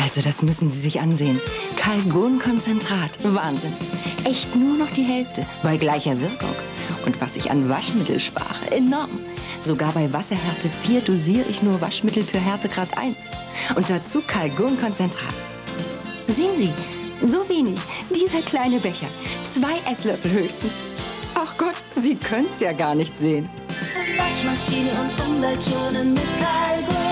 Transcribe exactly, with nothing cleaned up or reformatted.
Also das müssen Sie sich ansehen. Calgon-Konzentrat. Wahnsinn. Echt nur noch die Hälfte. Bei gleicher Wirkung. Und was ich an Waschmittel spare. Enorm. Sogar bei Wasserhärte vier dosiere ich nur Waschmittel für Härtegrad eins. Und dazu Calgon-Konzentrat. Sehen Sie, so wenig. Dieser kleine Becher. Zwei Esslöffel höchstens. Ach Gott, Sie können's ja gar nicht sehen. Waschmaschine und Umweltschonen mit Calgon.